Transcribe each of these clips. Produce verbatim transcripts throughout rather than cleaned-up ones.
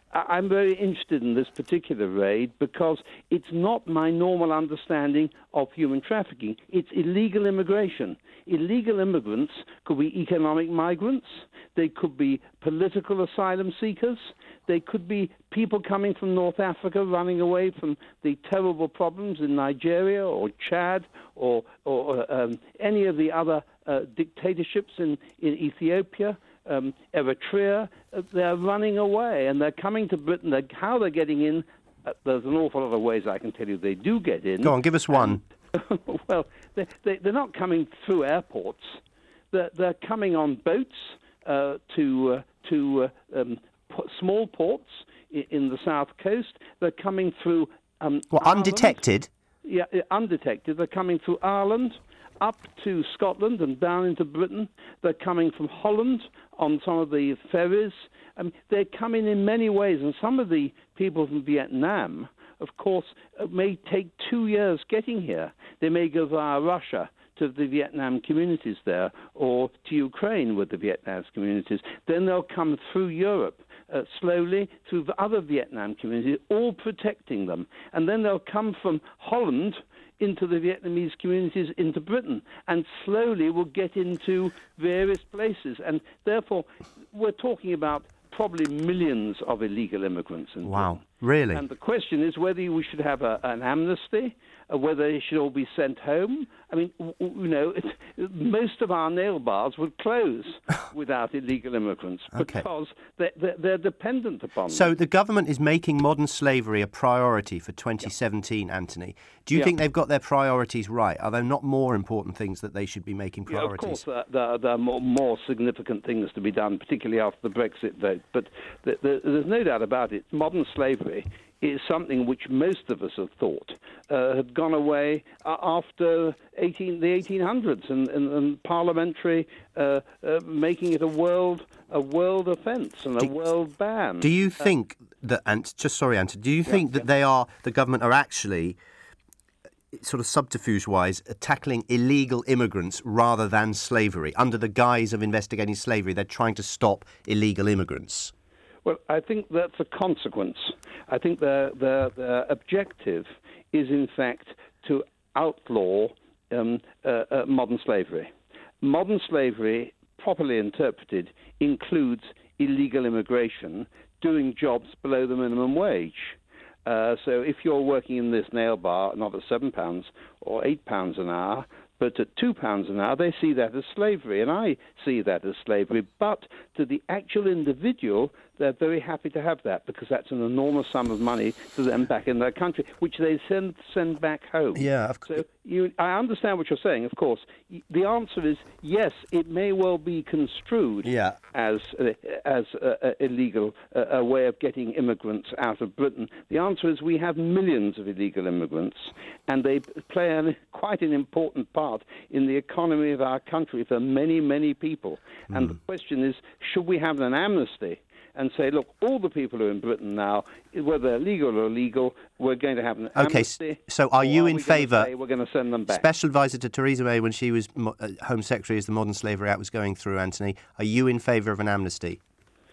I'm very interested in this particular raid because it's not my normal understanding of human trafficking. It's illegal immigration. Illegal immigrants could be economic migrants. They could be political asylum seekers. They could be people coming from North Africa running away from the terrible problems in Nigeria or Chad or, or um, any of the other uh, dictatorships in, in Ethiopia. Um, Eritrea, uh, they're running away and they're coming to Britain. They're, how they're getting in, uh, there's an awful lot of ways I can tell you they do get in. Go on, give us one. And, well, they, they, they're not coming through airports. They're, they're coming on boats uh, to, uh, to uh, um, p- small ports in, in the south coast. They're coming through... Um, well, Ireland. undetected? Yeah, undetected. They're coming through Ireland, up to Scotland and down into Britain. They're coming from Holland on some of the ferries. I mean, they're coming in many ways, and some of the people from Vietnam, of course, may take two years getting here. They may go via Russia to the Vietnam communities there, or to Ukraine with the Vietnam communities. Then they'll come through Europe. Uh, slowly through the other Vietnam communities, all protecting them. And then they'll come from Holland into the Vietnamese communities into Britain, and slowly will get into various places. And therefore, we're talking about probably millions of illegal immigrants in Wow, Britain. really? And the question is whether we should have a, an amnesty, or whether they should all be sent home. I mean, w- w- you know, it, most of our nail bars would close without illegal immigrants Okay. because they're, they're, they're dependent upon So them. the government is making modern slavery a priority for twenty seventeen, yeah. Anthony. Do you Yeah. think they've got their priorities right? Are there not more important things that they should be making priorities? Yeah, of course, there, there, there are more, more significant things to be done, particularly after the Brexit vote. But the, the, there's no doubt about it. Modern slavery is something which most of us have thought uh, had gone away uh, after eighteen, the eighteen hundreds and, and, and parliamentary uh, uh, making it a world a world offence and a do, world ban. Do you think uh, that, and just sorry, Anthony, do you yeah, think that yeah. they are, the government are actually sort of subterfuge-wise tackling illegal immigrants rather than slavery? Under the guise of investigating slavery, they're trying to stop illegal immigrants. Well, I think that's a consequence. I think their, their, their objective is, in fact, to outlaw um, uh, uh, modern slavery. Modern slavery, properly interpreted, includes illegal immigration doing jobs below the minimum wage. Uh, so if you're working in this nail bar, not at seven pounds or eight pounds an hour, but at two pounds an hour, they see that as slavery, and I see that as slavery. But to the actual individual, they're very happy to have that because that's an enormous sum of money to them back in their country, which they send send back home. Yeah, of course. So you, I understand what you're saying. Of course, the answer is yes. It may well be construed yeah. as uh, as uh, uh, illegal, uh, a way of getting immigrants out of Britain. The answer is we have millions of illegal immigrants, and they play an, quite an important part in the economy of our country for many, many people. Mm. And the question is, should we have an amnesty and say, look, all the people who are in Britain now, whether legal or illegal, we're going to have an okay, amnesty? So are you are in we favour... We're going to send them back. Special advisor to Theresa May when she was uh, Home Secretary as the Modern Slavery Act was going through, Anthony, are you in favour of an amnesty?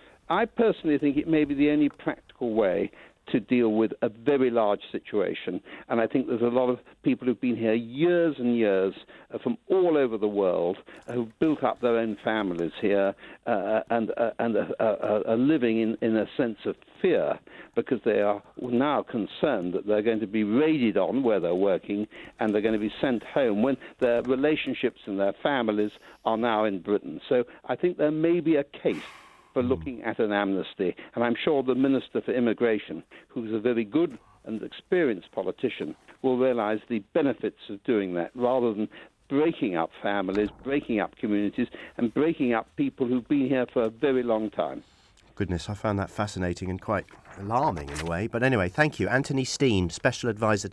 I personally think it may be the only practical way to deal with a very large situation. And I think there's a lot of people who've been here years and years uh, from all over the world uh, who've built up their own families here uh, and, uh, and uh, uh, are living in, in a sense of fear because they are now concerned that they're going to be raided on where they're working and they're going to be sent home when their relationships and their families are now in Britain. So I think there may be a case for looking at an amnesty. And I'm sure the Minister for Immigration, who's a very good and experienced politician, will realise the benefits of doing that rather than breaking up families, breaking up communities, and breaking up people who've been here for a very long time. Goodness, I found that fascinating and quite alarming in a way. But anyway, thank you. Anthony Steen, Special Advisor